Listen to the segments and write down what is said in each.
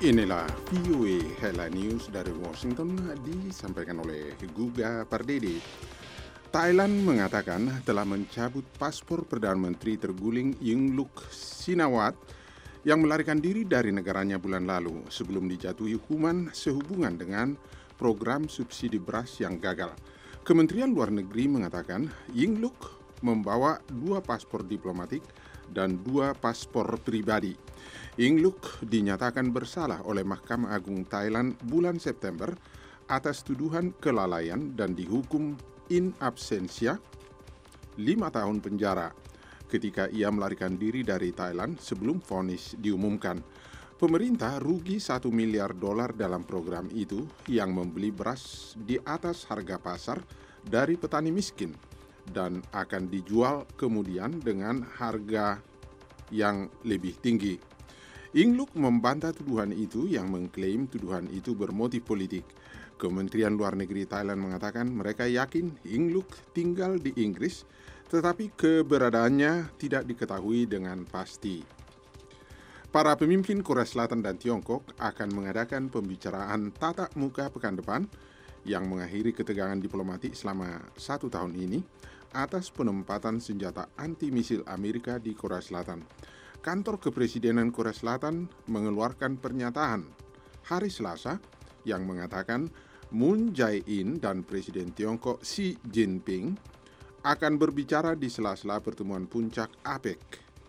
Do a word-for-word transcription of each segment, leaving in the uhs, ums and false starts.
Inilah V O A Headline News dari Washington disampaikan oleh Guga Pardede. Thailand mengatakan telah mencabut paspor Perdana Menteri terguling Yingluck Shinawatra yang melarikan diri dari negaranya bulan lalu sebelum dijatuhi hukuman sehubungan dengan program subsidi beras yang gagal. Kementerian Luar Negeri mengatakan Yingluck membawa dua paspor diplomatik dan dua paspor pribadi. Yingluck dinyatakan bersalah oleh Mahkamah Agung Thailand bulan September atas tuduhan kelalaian dan dihukum in absentia lima tahun penjara ketika ia melarikan diri dari Thailand sebelum vonis diumumkan. Pemerintah rugi satu miliar dolar dalam program itu yang membeli beras di atas harga pasar dari petani miskin dan akan dijual kemudian dengan harga yang lebih tinggi. Yingluck membantah tuduhan itu yang mengklaim tuduhan itu bermotif politik. Kementerian Luar Negeri Thailand mengatakan mereka yakin Yingluck tinggal di Inggris, tetapi keberadaannya tidak diketahui dengan pasti. Para pemimpin Korea Selatan dan Tiongkok akan mengadakan pembicaraan tatap muka pekan depan yang mengakhiri ketegangan diplomatik selama satu tahun ini atas penempatan senjata anti-misil Amerika di Korea Selatan. Kantor Kepresidenan Korea Selatan mengeluarkan pernyataan hari Selasa yang mengatakan Moon Jae-in dan Presiden Tiongkok Xi Jinping akan berbicara di sela-sela pertemuan puncak APEC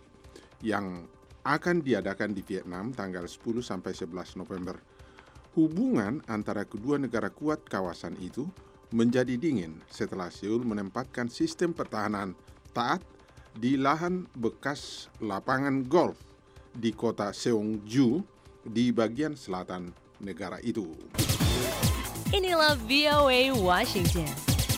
yang akan diadakan di Vietnam tanggal sepuluh sampai sebelas November. Hubungan antara kedua negara kuat kawasan itu menjadi dingin setelah Seoul menempatkan sistem pertahanan taat di lahan bekas lapangan golf di kota Seongju di bagian selatan negara itu. Inilah V O A Washington.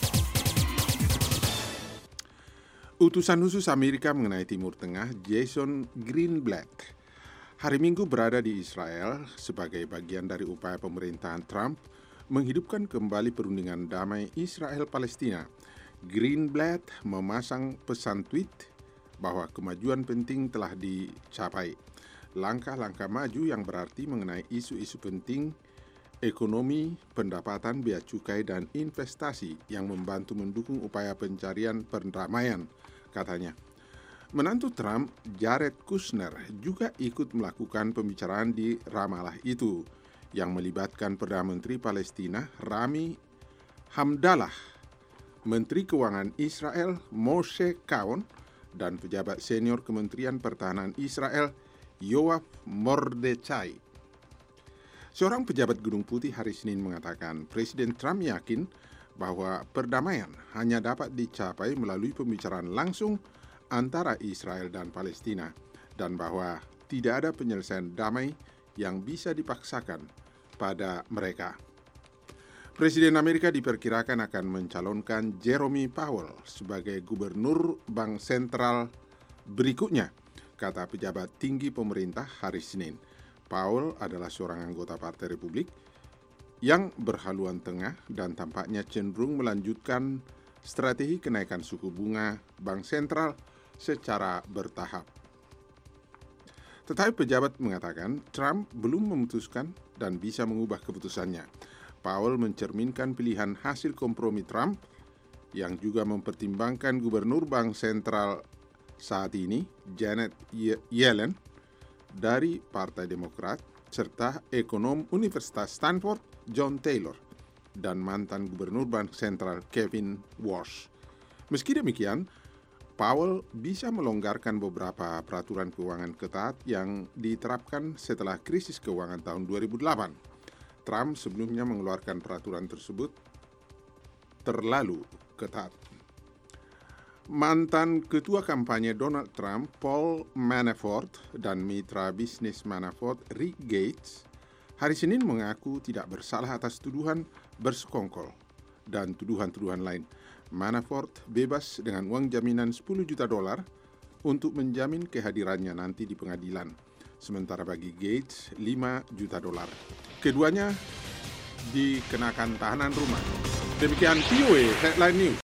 Utusan khusus Amerika mengenai Timur Tengah, Jason Greenblatt, hari Minggu berada di Israel sebagai bagian dari upaya pemerintahan Trump menghidupkan kembali perundingan damai Israel-Palestina. Greenblatt memasang pesan tweet bahwa kemajuan penting telah dicapai. Langkah-langkah maju yang berarti mengenai isu-isu penting ekonomi, pendapatan, bea cukai, dan investasi yang membantu mendukung upaya pencarian perdamaian, katanya. Menantu Trump, Jared Kushner, juga ikut melakukan pembicaraan di Ramallah itu yang melibatkan Perdana Menteri Palestina Rami Hamdallah, Menteri Keuangan Israel Moshe Kaon, dan pejabat senior Kementerian Pertahanan Israel Yoav Mordechai. Seorang pejabat Gedung Putih hari Senin mengatakan Presiden Trump yakin bahwa perdamaian hanya dapat dicapai melalui pembicaraan langsung antara Israel dan Palestina dan bahwa tidak ada penyelesaian damai yang bisa dipaksakan pada mereka. Presiden Amerika diperkirakan akan mencalonkan Jerome Powell sebagai gubernur Bank Sentral berikutnya, kata pejabat tinggi pemerintah hari Senin. Powell adalah seorang anggota Partai Republik yang berhaluan tengah dan tampaknya cenderung melanjutkan strategi kenaikan suku bunga Bank Sentral secara bertahap. Tetapi pejabat mengatakan Trump belum memutuskan dan bisa mengubah keputusannya. Powell mencerminkan pilihan hasil kompromi Trump yang juga mempertimbangkan gubernur Bank Sentral saat ini, Janet Yellen, dari Partai Demokrat, serta ekonom Universitas Stanford, John Taylor, dan mantan gubernur Bank Sentral Kevin Warsh. Meski demikian, Powell bisa melonggarkan beberapa peraturan keuangan ketat yang diterapkan setelah krisis keuangan tahun dua ribu delapan. Trump sebelumnya mengeluarkan peraturan tersebut terlalu ketat. Mantan ketua kampanye Donald Trump, Paul Manafort, dan mitra bisnis Manafort, Rick Gates, hari Senin mengaku tidak bersalah atas tuduhan bersekongkol dan tuduhan-tuduhan lain. Manafort bebas dengan uang jaminan sepuluh juta dolar untuk menjamin kehadirannya nanti di pengadilan. Sementara bagi Gates, lima juta dolar. Keduanya dikenakan tahanan rumah. Demikian V O A Headline News.